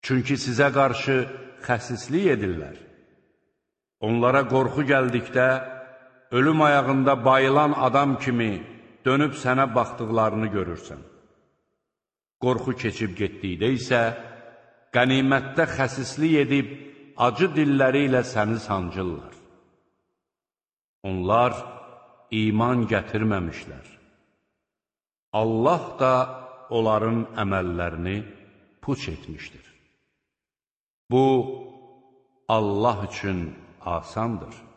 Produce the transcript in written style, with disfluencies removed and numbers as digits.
Çünki sizə qarşı xəsislik edirlər. Onlara qorxu gəldikdə, ölüm ayağında bayılan adam kimi dönüb sənə baxdıqlarını görürsən. Qorxu keçib getdikdə isə, qənimətdə xəsislik edib, acı dilləri ilə səni sancırlar. Onlar iman gətirməmişlər. Allah da onların əməllərini puç etmişdir. Bu, Allah üçün asandır.